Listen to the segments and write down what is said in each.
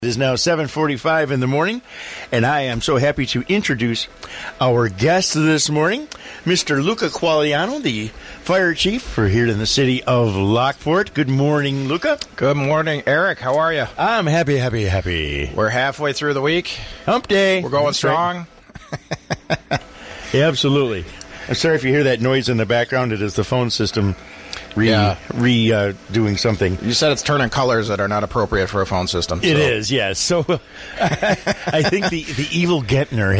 It is now 7:45 in the morning, and I am so happy to introduce our guest this morning, Mr. Luca Quagliano, the fire chief for here in the city of Lockport. Good morning, Luca. Good morning, Eric. How are you? I'm happy. We're halfway through the week. Hump day. We're going strong. Yeah, absolutely. I'm sorry if you hear that noise in the background. It is the phone system doing something. You said it's turning colors that are not appropriate for a phone system. It is, yes. So I think the evil Gentner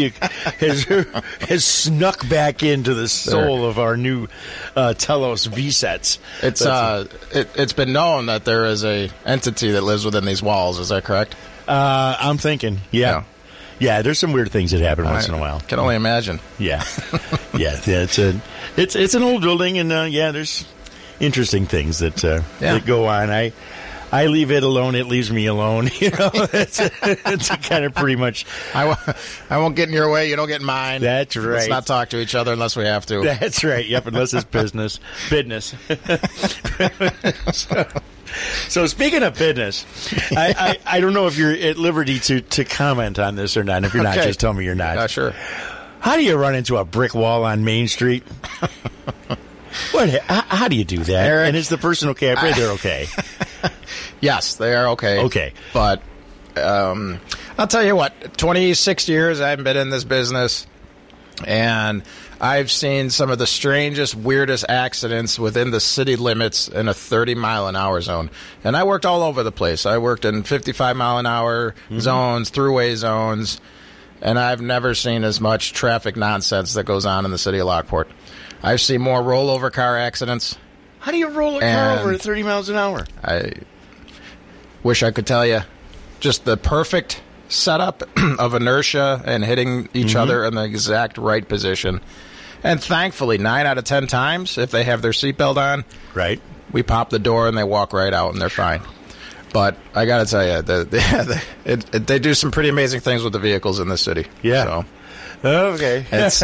has snuck back into the soul of our new Telos V-sets. It's been known that there is a entity that lives within these walls. Is that correct? I'm thinking, yeah. Yeah, there's some weird things that happen once in a while. Can only imagine. Yeah. It's an old building, and there's interesting things that go on. I leave it alone; it leaves me alone. You know, it's kind of pretty much. I won't get in your way. You don't get in mine. That's right. Let's not talk to each other unless we have to. That's right. Yep. Unless it's business. So speaking of business, I don't know if you're at liberty to comment on this or not. If you're not, just tell me you're not. Sure. How do you run into a brick wall on Main Street? How do you do that? Eric, and is the person okay? I pray they're okay. Yes, they are okay. Okay. But I'll tell you what, 26 years I've been in this business, and I've seen some of the strangest, weirdest accidents within the city limits in a 30-mile-an-hour zone. And I worked all over the place. I worked in 55-mile-an-hour zones, throughway zones, and I've never seen as much traffic nonsense that goes on in the city of Lockport. I've seen more rollover car accidents. How do you roll a car over at 30 miles an hour? I wish I could tell you. Just the perfect setup of inertia and hitting each other in the exact right position. And thankfully, 9 out of 10 times, if they have their seatbelt on, right, we pop the door and they walk right out and they're fine. But I got to tell you, they do some pretty amazing things with the vehicles in this city. Yeah. So. Okay. It's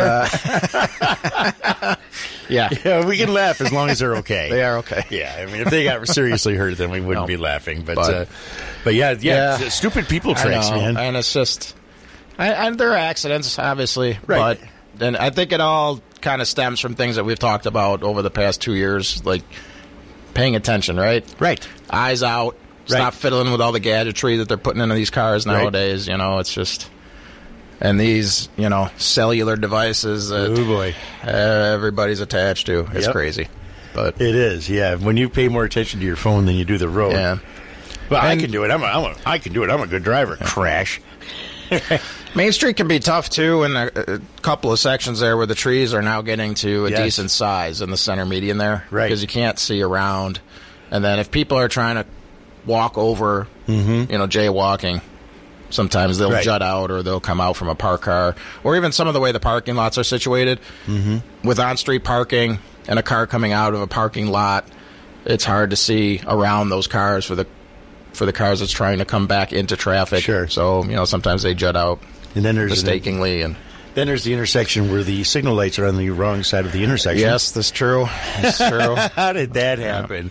yeah, we can laugh as long as they're okay. They are okay. Yeah, I mean, if they got seriously hurt, then we wouldn't be laughing. But yeah, stupid people tricks, man. And it's just, and there are accidents, obviously, right? But I think it all kind of stems from things that we've talked about over the past 2 years, like paying attention, right? Right. Eyes out. Stop fiddling with all the gadgetry that they're putting into these cars nowadays. You know, it's just. And these, cellular devices that everybody's attached to. It's crazy. But it is, yeah. When you pay more attention to your phone than you do the road. Yeah. Well, I can do it. I can do it. I'm a good driver. Yeah. Crash. Main Street can be tough, too, in a couple of sections there where the trees are now getting to a decent size in the center median there. Right. Because you can't see around. And then if people are trying to walk over, jaywalking, sometimes they'll jut out or they'll come out from a parked car. Or even some of the way the parking lots are situated. With on-street parking and a car coming out of a parking lot, it's hard to see around those cars for the cars that's trying to come back into traffic. Sure. So, sometimes they jut out and then there's mistakenly. Then there's the intersection where the signal lights are on the wrong side of the intersection. Yes, that's true. That's true. How did that happen?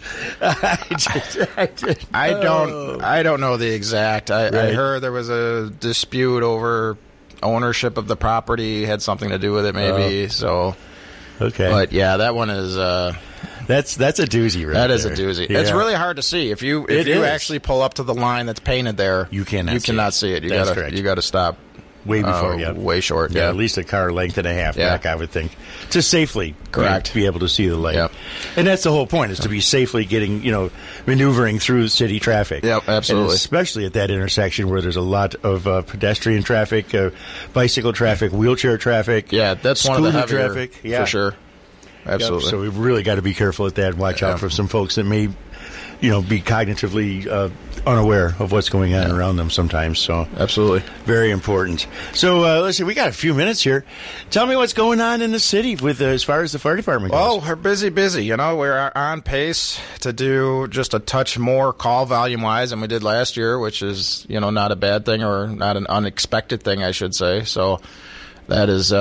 I don't know the exact. I heard there was a dispute over ownership of the property, had something to do with it, maybe. So, okay. But yeah, that one is. That's a doozy, right? That is a doozy. Yeah. It's really hard to see if you actually pull up to the line that's painted there. You cannot see it. You got to stop. Way before, way short. Yeah, at least a car length and a half back, I would think, to safely be able to see the light. Yep. And that's the whole point, is to be safely getting, maneuvering through city traffic. Yep, absolutely. And especially at that intersection where there's a lot of pedestrian traffic, bicycle traffic, wheelchair traffic. Yeah, that's one of the heavier traffic. For sure. Absolutely. Yep, so we've really got to be careful at that and watch out for some folks that may be cognitively unaware of what's going on around them sometimes. So absolutely, very important. So let's see, we got a few minutes here. Tell me what's going on in the city with as far as the fire department goes. Well, we're busy. We're on pace to do just a touch more call volume wise than we did last year, which is not a bad thing or not an unexpected thing, I should say. So that is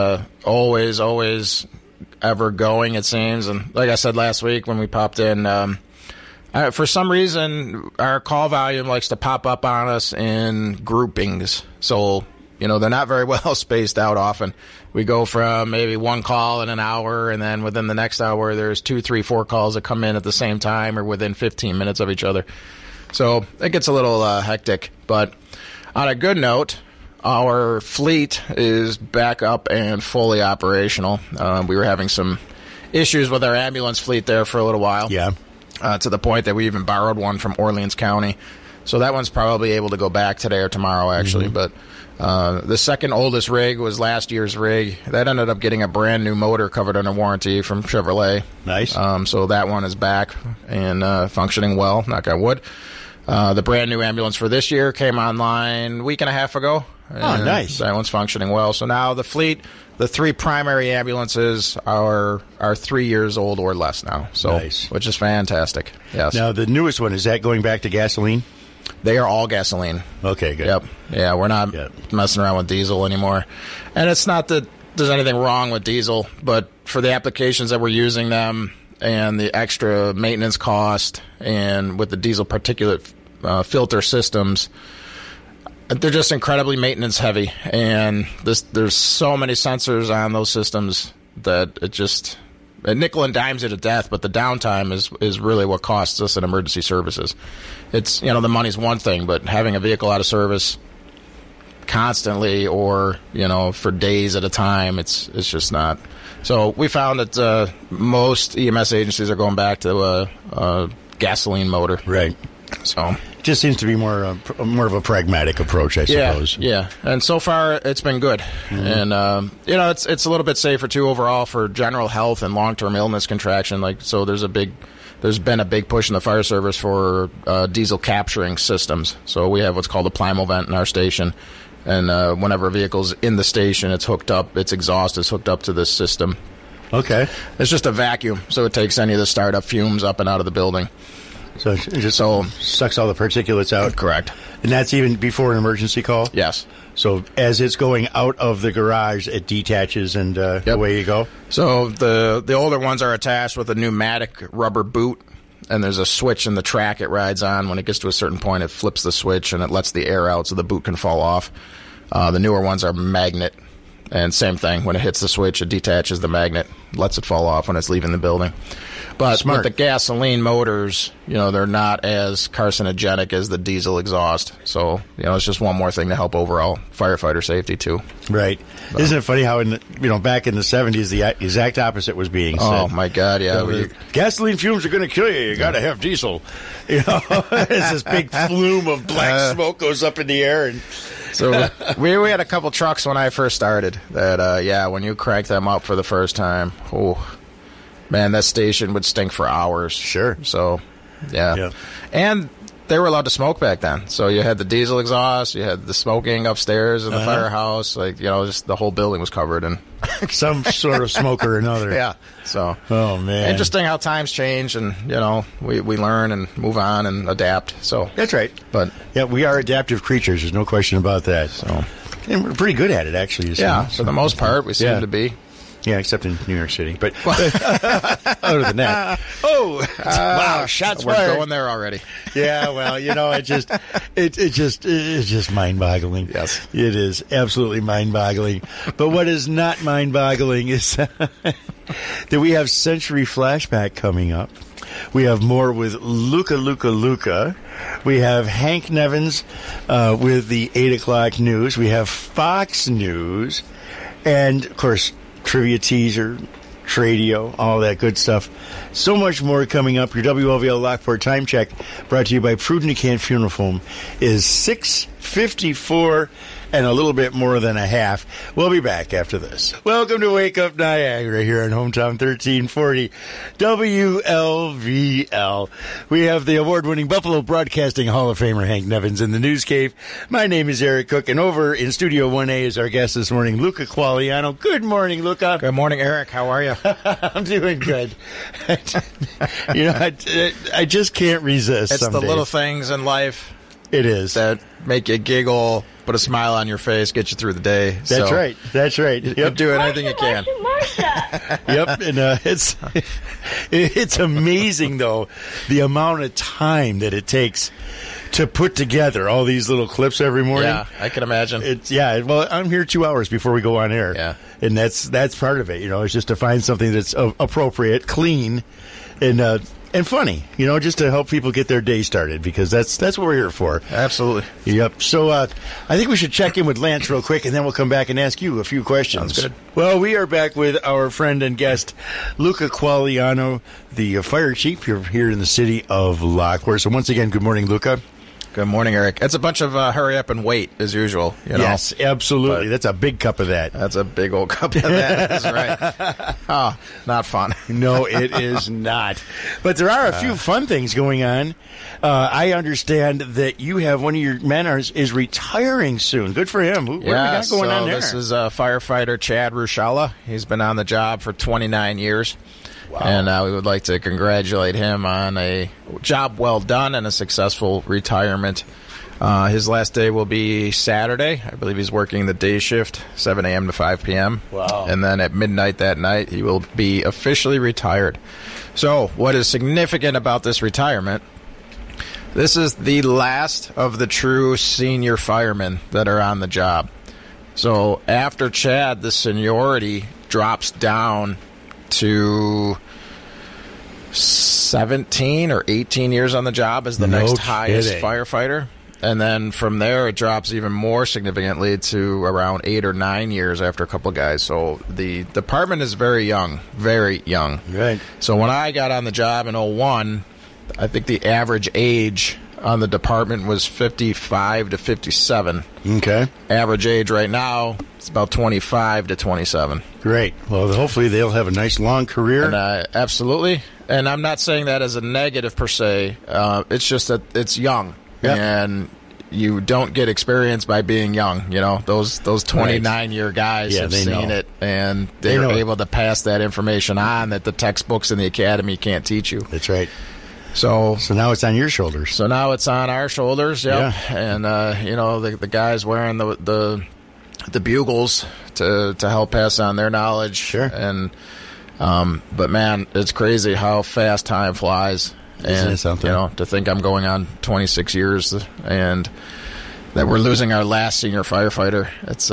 always ever going, it seems. And like I said last week when we popped in. For some reason, our call volume likes to pop up on us in groupings. So, they're not very well spaced out often. We go from maybe one call in an hour, and then within the next hour, there's 2, 3, 4 calls that come in at the same time or within 15 minutes of each other. So it gets a little hectic. But on a good note, our fleet is back up and fully operational. We were having some issues with our ambulance fleet there for a little while. Yeah. To the point that we even borrowed one from Orleans County. So that one's probably able to go back today or tomorrow, actually. But the second oldest rig was last year's rig. That ended up getting a brand new motor covered under warranty from Chevrolet. Nice. So that one is back and functioning well, knock on wood. The brand new ambulance for this year came online a week and a half ago. Oh, nice. That one's functioning well. So now the fleet, the 3 primary ambulances are 3 years old or less now. So, nice. Which is fantastic. Yes. Now, the newest one, is that going back to gasoline? They are all gasoline. Okay, good. Yep. Yeah, we're not messing around with diesel anymore. And it's not that there's anything wrong with diesel, but for the applications that we're using them and the extra maintenance cost and with the diesel particulate filter systems, they're just incredibly maintenance heavy, and there's so many sensors on those systems that it nickel and dimes you to death. But the downtime is really what costs us in emergency services. It's the money's one thing, but having a vehicle out of service constantly or for days at a time, it's just not. So we found that most EMS agencies are going back to a gasoline motor. Right. So. Just seems to be more of a pragmatic approach, I suppose. Yeah. And so far, it's been good. And, it's a little bit safer, too, overall for general health and long-term illness contraction. So there's been a big push in the fire service for diesel capturing systems. So we have what's called a Plimo vent in our station. And whenever a vehicle's in the station, its exhaust is hooked up to this system. Okay. It's just a vacuum, so it takes any of the startup fumes up and out of the building. So it just sucks all the particulates out? Correct. And that's even before an emergency call? Yes. So as it's going out of the garage, it detaches and away you go? So the older ones are attached with a pneumatic rubber boot, and there's a switch in the track it rides on. When it gets to a certain point, it flips the switch, and it lets the air out so the boot can fall off. The newer ones are magnet, and same thing. When it hits the switch, it detaches the magnet, lets it fall off when it's leaving the building. But Smart. With the gasoline motors, they're not as carcinogenic as the diesel exhaust. So, it's just one more thing to help overall firefighter safety, too. Right. But isn't it funny how, back in the 70s, the exact opposite was being said? Oh, my God, yeah. Gasoline fumes are going to kill you. You got to have diesel. It's this big flume of black smoke goes up in the air. And so we had a couple trucks when I first started that, when you crank them up for the first time, man, that station would stink for hours. Sure. So, yeah. And they were allowed to smoke back then. So you had the diesel exhaust, you had the smoking upstairs in the firehouse. Just the whole building was covered in some sort of smoke or another. Yeah. So, oh, man. Interesting how times change, and, we learn and move on and adapt. So that's right. But yeah, we are adaptive creatures. There's no question about that. So, and we're pretty good at it, actually. For the most part, we seem to be. Yeah, except in New York City. But other than that, wow, shots we're fired. Going there already. Yeah, well, it's just mind-boggling. Yes, it is absolutely mind-boggling. But what is not mind-boggling is that we have Century Flashback coming up. We have more with Luca. We have Hank Nevins with the 8 o'clock news. We have Fox News, and of course, trivia teaser, Tradio, all that good stuff. So much more coming up. Your WLVL Lockport time check, brought to you by Prudent Funeral Foam, is 6:54 and a little bit more than a half. We'll be back after this. Welcome to Wake Up Niagara here on Hometown 1340 WLVL. We have the award-winning Buffalo Broadcasting Hall of Famer Hank Nevins in the News Cave. My name is Eric Cook, and over in Studio 1A is our guest this morning, Luca Qualiano. Good morning, Luca. Good morning, Eric. How are you? I'm doing good. I just can't resist. It's some the days. little things in life. It is. That make you giggle put a smile on your face, get you through the day. That's right. That's right. You're doing anything you can. Yep, and it's amazing though the amount of time that it takes to put together all these little clips every morning. Yeah, I can imagine. Well, I'm here 2 hours before we go on air. Yeah, and that's part of it. It's just to find something that's appropriate, clean, and funny. Just to help people get their day started, because that's what we're here for. Absolutely. Yep. So I think we should check in with Lance real quick, and then we'll come back and ask you a few questions. Sounds good. Well, we are back with our friend and guest, Luca Quagliano, the fire chief here in the city of Lockport. So once again, good morning, Luca. Good morning, Eric. It's a bunch of hurry up and wait, as usual. Yes, absolutely. That's a big cup of that. That's a big old cup of that. That's right. Oh, not fun. No, it is not. But there are a few fun things going on. I understand that you have one of your men is retiring soon. Good for him. What do we got going on there? This is firefighter Chad Rushala. He's been on the job for 29 years. Wow. And we would like to congratulate him on a job well done and a successful retirement. His last day will be Saturday. I believe he's working the day shift, 7 a.m. to 5 p.m. Wow. And then at midnight that night, he will be officially retired. So what is significant about this retirement, this is the last of the true senior firemen that are on the job. So after Chad, the seniority drops down to 17 or 18 years on the job as the next highest firefighter. And then from there, it drops even more significantly to around 8 or 9 years after a couple of guys. So the department is very young, very young. Right. So when I got on the job in 2001, I think the average age on the department was 55 to 57. Okay. Average age right now, it's about 25 to 27. Great. Well, hopefully they'll have a nice long career. And, absolutely. And I'm not saying that as a negative per se. It's just that it's young. Yep. And you don't get experience by being young. Those 29-year guys have seen it, and they're able to pass that information on that the textbooks in the academy can't teach you. That's right. So now it's on your shoulders. So now it's on our shoulders, yep. Yeah. And the guys wearing the bugles to help pass on their knowledge. Sure. And but man, it's crazy how fast time flies. Isn't it something? To think I'm going on 26 years and that we're losing our last senior firefighter.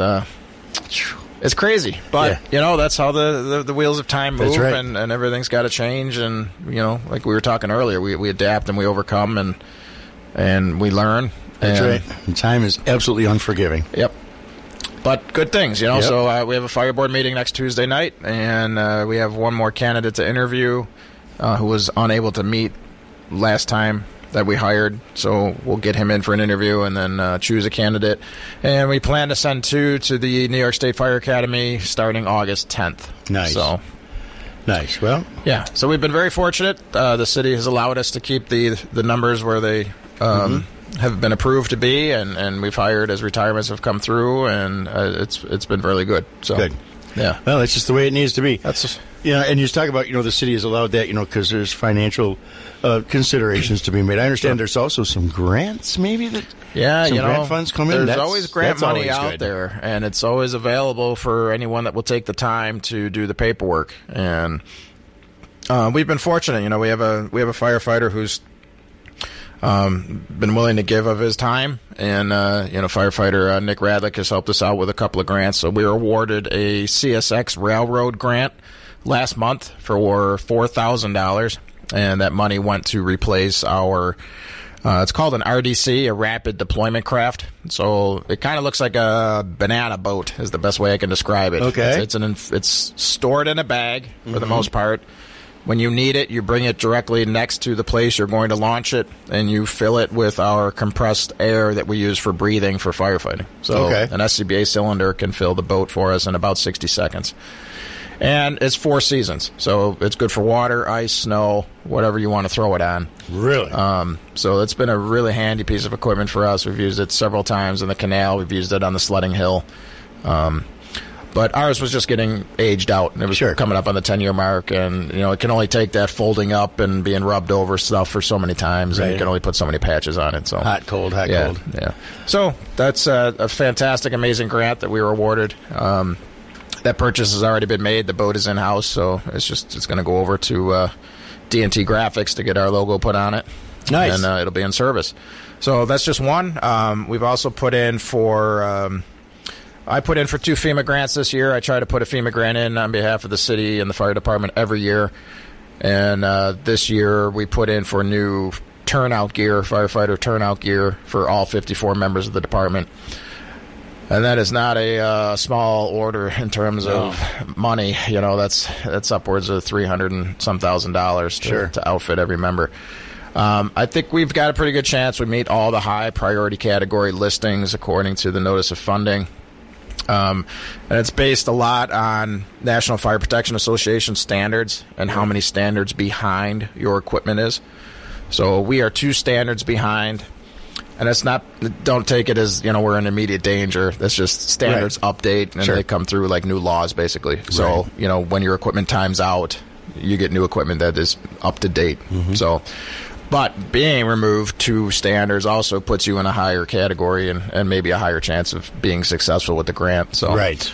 It's crazy, but that's how the wheels of time move, right. and everything's got to change. And like we were talking earlier, we adapt and we overcome and we learn. That's right. And time is absolutely unforgiving. Yep. But good things, Yep. So we have a fire board meeting next Tuesday night, and we have one more candidate to interview who was unable to meet last time that we hired, so we'll get him in for an interview and then choose a candidate. And we plan to send 2 to the New York State Fire Academy starting August 10th. Nice. Nice. Well, yeah. So we've been very fortunate. The city has allowed us to keep the numbers where they have been approved to be, and we've hired as retirements have come through, and it's been really good. So good. Yeah. Well, it's just the way it needs to be. That's and you talk about the city has allowed that because there's financial considerations to be made. I understand there's also some grants maybe that grant funds come in. There's always grant money out there, and it's always available for anyone that will take the time to do the paperwork. And we've been fortunate. We have a firefighter who's been willing to give of his time, and firefighter Nick Radlick has helped us out with a couple of grants. So we were awarded a CSX Railroad grant last month for $4,000, and that money went to replace our it's called an RDC, a rapid deployment craft. So it kind of looks like a banana boat is the best way I can describe it. Okay. It's stored in a bag for the most part. When you need it, you bring it directly next to the place you're going to launch it, and you fill it with our compressed air that we use for breathing for firefighting. So an SCBA cylinder can fill the boat for us in about 60 seconds. And it's 4 seasons, so it's good for water, ice, snow, whatever you want to throw it on. Really? So it's been a really handy piece of equipment for us. We've used it several times in the canal. We've used it on the sledding hill. But ours was just getting aged out, and it was coming up on the 10-year mark, and it can only take that folding up and being rubbed over stuff for so many times, and you can only put so many patches on it. So hot, cold. Yeah. So that's a fantastic, amazing grant that we were awarded. That purchase has already been made. The boat is in-house, so it's going to go over to D&T Graphics to get our logo put on it. Nice. And it'll be in service. So that's just one. We've also put in for... I put in for 2 FEMA grants this year. I try to put a FEMA grant in on behalf of the city and the fire department every year. And this year we put in for new turnout gear, firefighter turnout gear for all 54 members of the department. And that is not a small order in terms of money. That's upwards of $300 and some thousand to outfit every member. I think we've got a pretty good chance we meet all the high priority category listings according to the notice of funding. And it's based a lot on National Fire Protection Association standards and how many standards behind your equipment is. So we are 2 standards behind, and it's not, don't take it as, we're in immediate danger. That's just standards update, and they come through like new laws, basically. So, when your equipment times out, you get new equipment that is up to date. So... But being removed 2 standards also puts you in a higher category and maybe a higher chance of being successful with the grant. So,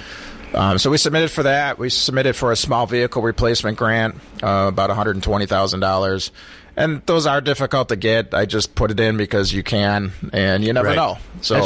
so we submitted for that. We submitted for a small vehicle replacement grant, about $120,000. And those are difficult to get. I just put it in because you can, and you never know. So,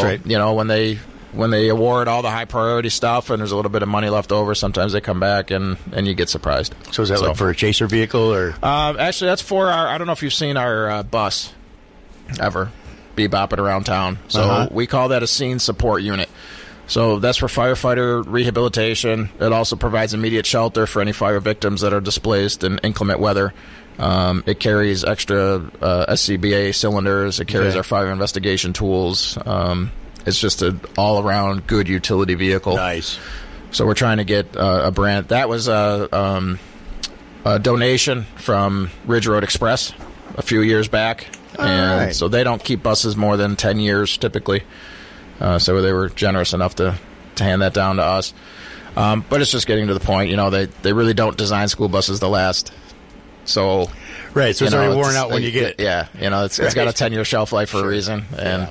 when they award all the high priority stuff and there's a little bit of money left over, sometimes they come back and you get surprised. So is that like for a chaser vehicle? Or actually, that's for our, I don't know if you've seen our bus ever be bopping around town. So we call that a scene support unit. So that's for firefighter rehabilitation. It also provides immediate shelter for any fire victims that are displaced in inclement weather. It carries extra SCBA cylinders. It carries our fire investigation tools. It's just an all-around good utility vehicle. Nice. So we're trying to get a brand. That was a donation from Ridge Road Express a few years back. So they don't keep buses more than 10 years typically. So they were generous enough to hand that down to us. But it's just getting to the point, they really don't design school buses to last. So... so it's already worn out when you get it. Yeah, it's got a 10-year shelf life for a reason.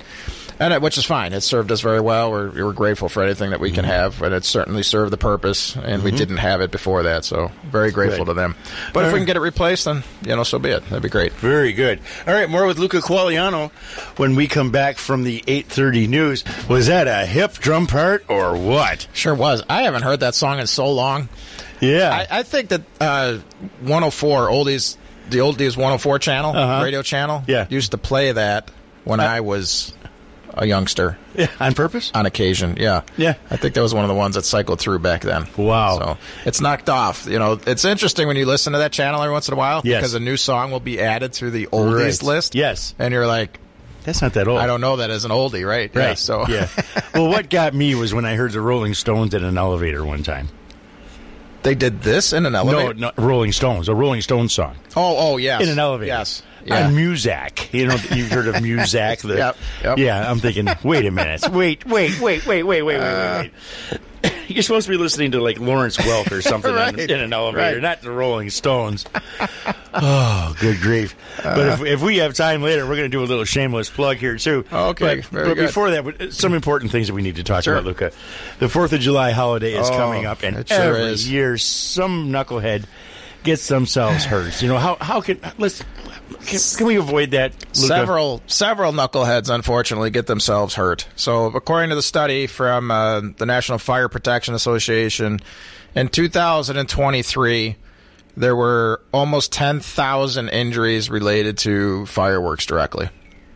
And which is fine. It served us very well. We're grateful for anything that we can have, and it certainly served the purpose, and we didn't have it before that, so very grateful to them. But if we can get it replaced, then, so be it. That'd be great. Very good. All right, more with Luca Quagliano when we come back from the 8:30 news. Was that a hip drum part or what? Sure was. I haven't heard that song in so long. Yeah. I think that 104, oldies, the oldies 104 channel, radio channel, used to play that when I was... a youngster. Yeah, on purpose? On occasion, yeah. I think that was one of the ones that cycled through back then. Wow. So it's knocked off. It's interesting when you listen to that channel every once in a while because a new song will be added to the oldies list. Yes. And you're like... That's not that old. I don't know that as an oldie, right? Yeah. Well, what got me was when I heard the Rolling Stones in an elevator one time. They did this in an elevator? No, Rolling Stones. A Rolling Stones song. Oh, yes. In an elevator. Yes. On Muzak. You've heard of Muzak? Yep. Yeah, I'm thinking, wait a minute. Wait. You're supposed to be listening to, like, Lawrence Welk or something in an elevator, not the Rolling Stones. Oh, good grief. But if we have time later, we're going to do a little shameless plug here, too. Okay, but before that, some important things that we need to talk about, Luca. The 4th of July holiday is coming up, and every year some knucklehead gets themselves hurt. How can we avoid that, Luca? Several knuckleheads, unfortunately, get themselves hurt. So, according to the study from the National Fire Protection Association, in 2023, there were almost 10,000 injuries related to fireworks directly.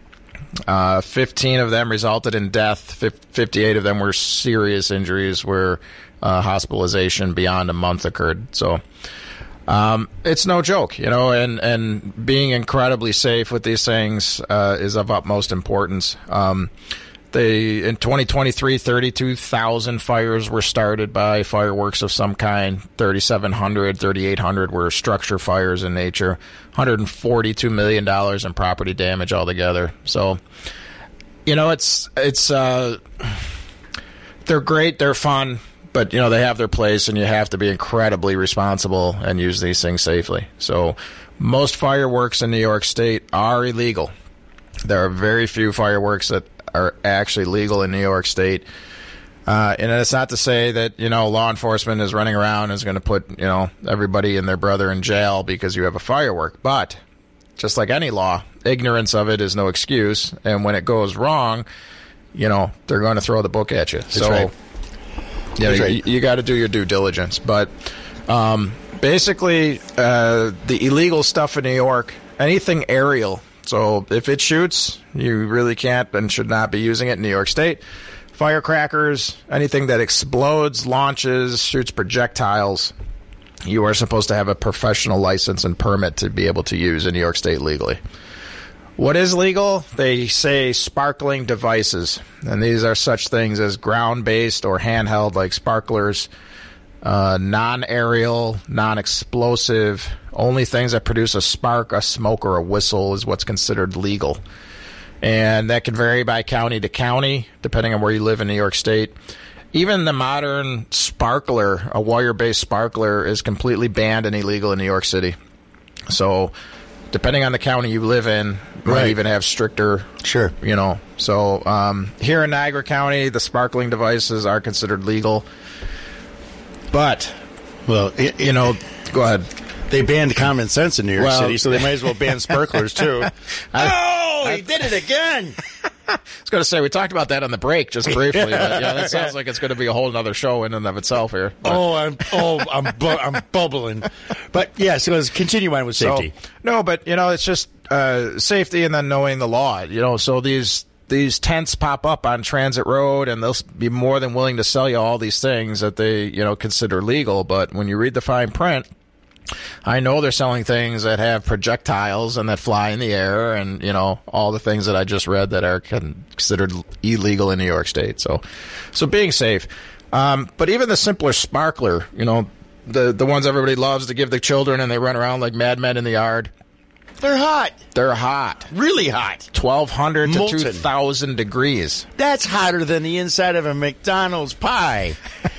15 of them resulted in death. 58 of them were serious injuries where hospitalization beyond a month occurred. So... it's no joke, and being incredibly safe with these things is of utmost importance. In 2023, 32,000 fires were started by fireworks of some kind. 3,700, 3,800 were structure fires in nature. $142 million in property damage altogether. So, it's they're great, they're fun. But, they have their place, and you have to be incredibly responsible and use these things safely. So most fireworks in New York State are illegal. There are very few fireworks that are actually legal in New York State. And it's not to say that, law enforcement is running around and is going to put, everybody and their brother in jail because you have a firework. But just like any law, ignorance of it is no excuse. And when it goes wrong, they're going to throw the book at you. That's right. You got to do your due diligence. But basically, the illegal stuff in New York, anything aerial. So if it shoots, you really can't and should not be using it in New York State. Firecrackers, anything that explodes, launches, shoots projectiles, you are supposed to have a professional license and permit to be able to use in New York State legally. What is legal? They say sparkling devices, and these are such things as ground-based or handheld like sparklers, non-aerial, non-explosive, only things that produce a spark, a smoke, or a whistle is what's considered legal. And that can vary by county to county, depending on where you live in New York State. Even the modern sparkler, a wire-based sparkler, is completely banned and illegal in New York City. So, depending on the county you live in, might even have stricter. Sure. So, here in Niagara County, the sparkling devices are considered legal. But, well, go ahead. They banned common sense in New York City, so they might as well ban sparklers, too. He did it again! I was going to say, we talked about that on the break just briefly, but that sounds like it's going to be a whole other show in and of itself here. But. I'm bubbling. But, so let's continue on with safety. It's just safety and then knowing the law. So these tents pop up on Transit Road, and they'll be more than willing to sell you all these things that they, consider legal. But when you read the fine print, I know they're selling things that have projectiles and that fly in the air and, all the things that I just read that are considered illegal in New York State. So being safe. But even the simpler sparkler, the ones everybody loves to give the children and they run around like madmen in the yard. They're hot. They're hot. Really hot. 1,200 to Molten. 2,000 degrees. That's hotter than the inside of a McDonald's pie.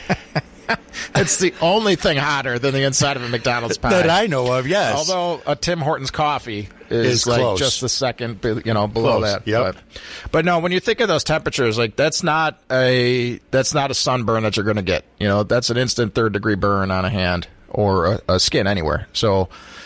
It's the only thing hotter than the inside of a McDonald's pie. That I know of, yes. Although a Tim Hortons coffee is like close. just the second, below Close. that. Yep. But no, when you think of those temperatures, like that's not a sunburn that you're going to get. That's an instant 3rd-degree burn on a hand or a skin anywhere. So,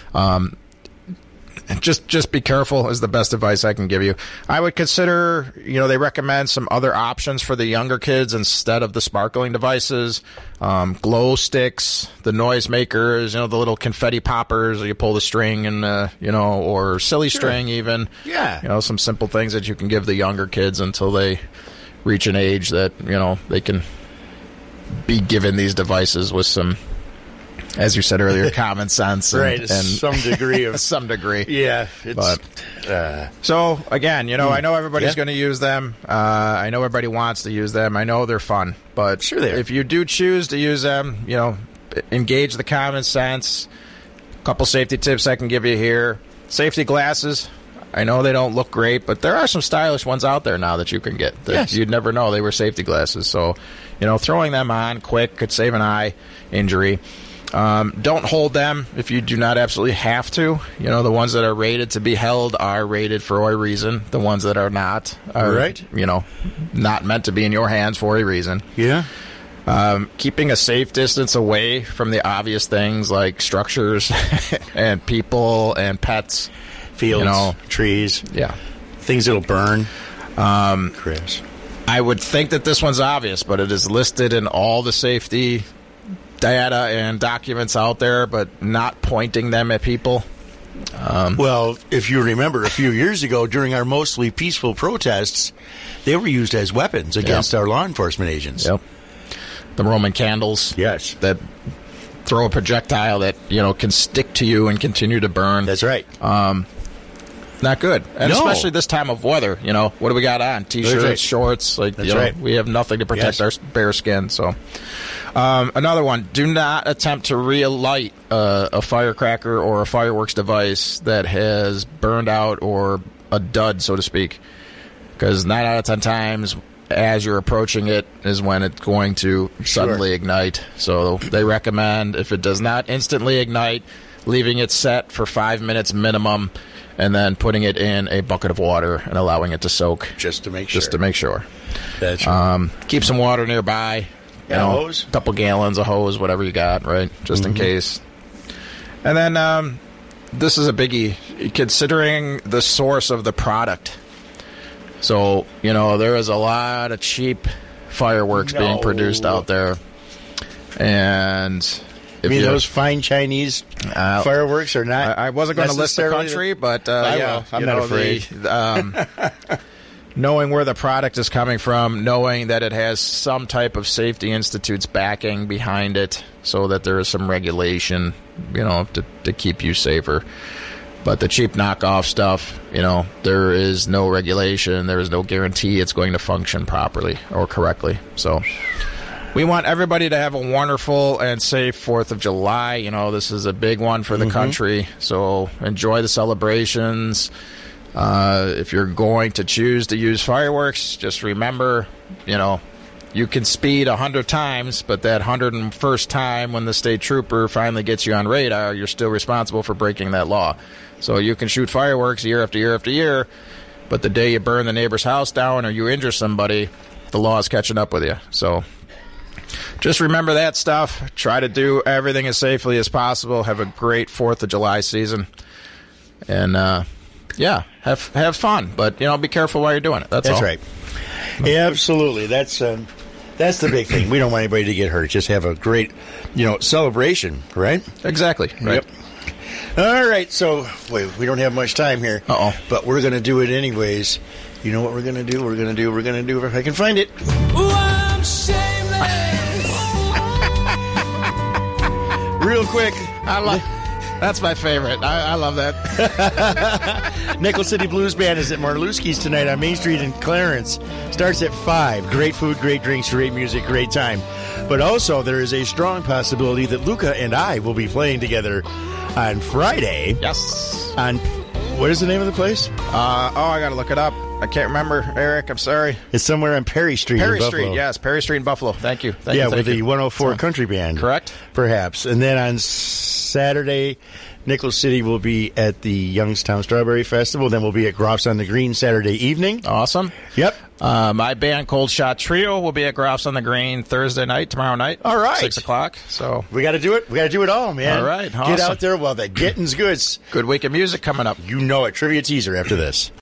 just be careful is the best advice I can give you. I would consider, they recommend some other options for the younger kids instead of the sparkling devices. Glow sticks, the noise makers, the little confetti poppers, you pull the string and, or silly string even. Yeah. Some simple things that you can give the younger kids until they reach an age that, they can be given these devices with some, as you said earlier, common sense. And some degree of... some degree. Yeah. So, again, I know everybody's going to use them. I know everybody wants to use them. I know they're fun. But sure they are. If you do choose to use them, engage the common sense. A couple safety tips I can give you here. Safety glasses. I know they don't look great, but there are some stylish ones out there now that you can get. That you'd never know they were safety glasses. So, throwing them on quick could save an eye injury. Don't hold them if you do not absolutely have to. The ones that are rated to be held are rated for a reason. The ones that are not are, not meant to be in your hands for a reason. Yeah. Keeping a safe distance away from the obvious things like structures and people and pets. Fields, trees. Yeah. Things that'll burn. Chris. I would think that this one's obvious, but it is listed in all the safety data and documents out there, but not pointing them at people. Well, if you remember, a few years ago, during our mostly peaceful protests, they were used as weapons against our law enforcement agents. Yep. The Roman candles. Yes. That throw a projectile that, can stick to you and continue to burn. That's right. Not good. And especially this time of weather, what do we got on? T-shirts, shorts. That's right. We have nothing to protect our bare skin, so... another one, do not attempt to relight a firecracker or a fireworks device that has burned out or a dud, so to speak. Because 9 out of 10 times, as you're approaching it is when it's going to suddenly ignite. So they recommend, if it does not instantly ignite, leaving it set for 5 minutes minimum, and then putting it in a bucket of water and allowing it to soak. Just to make sure. That's right. Keep some water nearby. Hose? A couple gallons of hose, whatever you got, right? Just in case. And then this is a biggie, considering the source of the product. So, there is a lot of cheap fireworks being produced out there. And I mean, those fine Chinese fireworks are not. I wasn't going to list the country, but I'm not afraid. Knowing where the product is coming from, knowing that it has some type of safety institutes backing behind it, so that there is some regulation, to keep you safer. But the cheap knockoff stuff, there is no regulation, there is no guarantee it's going to function properly or correctly. So we want everybody to have a wonderful and safe 4th of July. This is a big one for the country, so enjoy the celebrations. If you're going to choose to use fireworks, just remember, you can speed 100 times, but that 101st time when the state trooper finally gets you on radar, you're still responsible for breaking that law. So you can shoot fireworks year after year after year, but the day you burn the neighbor's house down or you injure somebody, the law is catching up with you. So just remember that stuff. Try to do everything as safely as possible. Have a great 4th of July season. And, have fun. But, be careful while you're doing it. That's all. Right. Yeah, absolutely. That's the big thing. We don't want anybody to get hurt. Just have a great, celebration, right? Exactly. Right. Yep. All right. So, we don't have much time here. But we're going to do it anyways. You know what we're going to do? We're going to do if I can find it. Ooh, I'm shameless. Real quick. That's my favorite. I love that. Nickel City Blues Band is at Marluski's tonight on Main Street in Clarence. Starts at 5. Great food, great drinks, great music, great time. But also, there is a strong possibility that Luca and I will be playing together on Friday. Yes. What is the name of the place? I got to look it up. I can't remember, Eric. I'm sorry. It's somewhere on Perry Street in Buffalo. Street, yes. Perry Street in Buffalo. Thank you. With the 104 Country Band. Correct. Perhaps. And then on Saturday, Nichols City will be at the Youngstown Strawberry Festival. Then we'll be at Groff's on the Green Saturday evening. Awesome. Yep. My band, Cold Shot Trio, will be at Groff's on the Green tomorrow night. All right. 6 o'clock. So we got to do it. We got to do it all, man. All right. Awesome. Get out there while the getting's good. Good week of music coming up. You know it. Trivia teaser after this.